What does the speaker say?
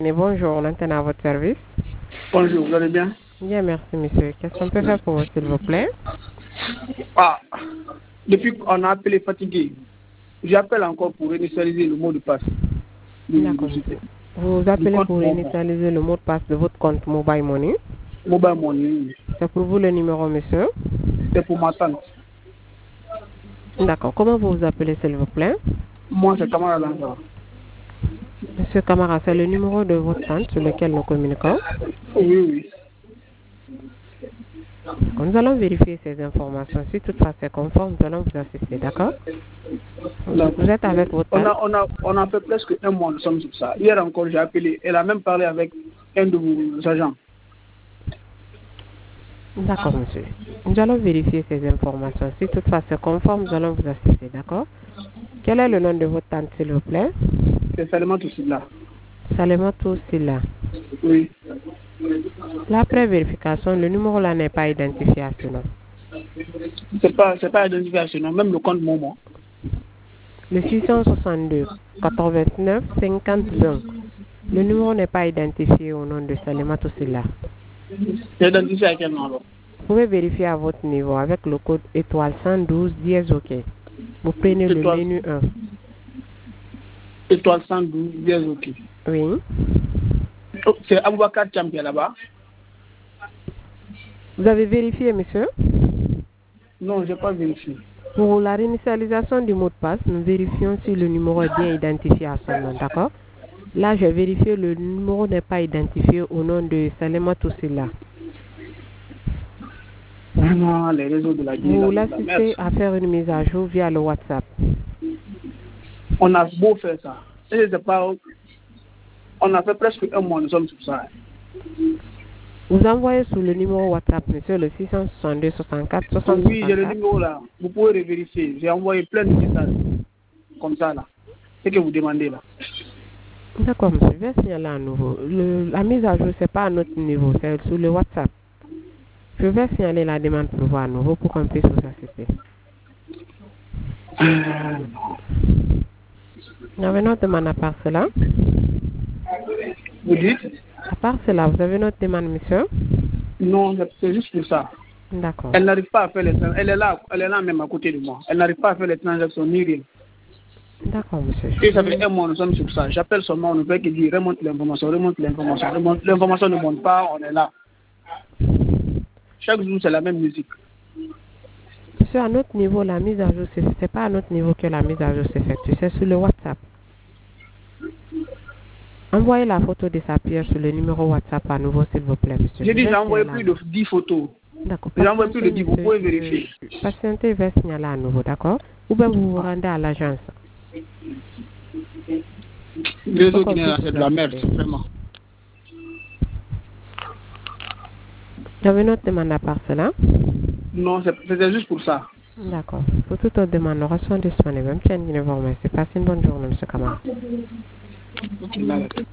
Et bonjour, on est à votre service. Bonjour, vous allez bien? Bien, merci monsieur. Qu'est-ce qu'on peut faire pour vous, s'il vous plaît? Ah, depuis qu'on a appelé fatigué, j'appelle encore pour initialiser le mot de passe. D'accord, monsieur. Vous Du appelez compte pour Momo. initialiser le mot de passe de votre compte Mobile Money. Mobile Money, C'est pour vous le numéro, monsieur? c'est pour ma tante. D'accord. Comment vous vous appelez, s'il vous plaît? Moi, c'est Kamara Lanza. Monsieur Camara, c'est le numéro de votre tante sur lequel nous communiquons. Oui, oui. Nous allons vérifier ces informations. Si toutefois c'est conforme, nous allons vous assister, d'accord? Vous êtes avec votre tante? On a fait presque un mois, nous sommes sur ça. Hier encore, j'ai appelé. Elle a même parlé avec un de vos agents. D'accord, monsieur. Nous allons vérifier ces informations. Si toutefois c'est conforme, nous allons vous assister, d'accord? Quel est le nom de votre tante, s'il vous plaît? C'est seulement tout cela. Salematou Silla. Oui. La pré-vérification, le numéro là n'est pas identifié à ce nom. C'est pas identifié à ce nom, même le compte Momo. Le 662 89 50 le numéro n'est pas identifié au nom de Salematou Silla. C'est identifié à quel nom alors? Vous pouvez vérifier à votre niveau avec le code étoile 112 dièse OK. Vous prenez le menu 1. Étoile 112, bien OK. Oui. Oh, c'est Aboubakar Cham qui est là-bas? Vous avez vérifié, monsieur? Non, je n'ai pas vérifié. Pour la réinitialisation du mot de passe, nous vérifions si le numéro est bien identifié à son nom, d'accord? Là, j'ai vérifié, le numéro n'est pas identifié au nom de Salematou Silla. Vraiment, les réseaux de la guerre. Vous l'assistez à faire une mise à jour via le WhatsApp. On a beau faire ça. Et c'est pas... On a fait presque un mois, nous sommes sur ça. Vous envoyez sur le numéro WhatsApp, monsieur, le 662 64 60 Oui, j'ai le numéro là. Vous pouvez vérifier. J'ai envoyé plein de messages. Comme ça là. C'est que vous demandez là. D'accord, monsieur. Je vais signaler à nouveau. La mise à jour, c'est pas à notre niveau, c'est sur le WhatsApp. Je vais signaler la demande pour vous à nouveau pour qu'on puisse vous assister. Vous avez notre demande à part cela? Vous dites? À part cela, vous avez notre demande, monsieur? Non, c'est juste pour ça. D'accord. Elle n'arrive pas à faire les transactions. Elle est là même à côté de moi. Elle n'arrive pas à faire les transactions ni rien. D'accord, monsieur. Et ça fait un mois, nous sommes sur ça. J'appelle seulement, on ne fait que dire remonte l'information, remonte l'information. L'information ne monte pas, on est là. Chaque jour, c'est la même musique. Monsieur, à notre niveau, la mise à jour, c'est pas à notre niveau que la mise à jour s'effectue, c'est sur le WhatsApp. Envoyez la photo de sa pierre sur le numéro WhatsApp à nouveau, s'il vous plaît, monsieur. J'ai dit, j'ai envoyé plus de 10 photos. D'accord. J'ai envoyé plus de 10, vous pouvez vérifier. Patientez, je vais signaler à nouveau, d'accord? Ou bien vous vous rendez à l'agence. Les autres, c'est de la merde, vraiment. Vous avez notre demande à part cela? Non, c'était juste pour ça. D'accord. Pour toute autre demande, nous restons disponibles. Même si vous remercie. Passez une bonne journée, monsieur Kamara.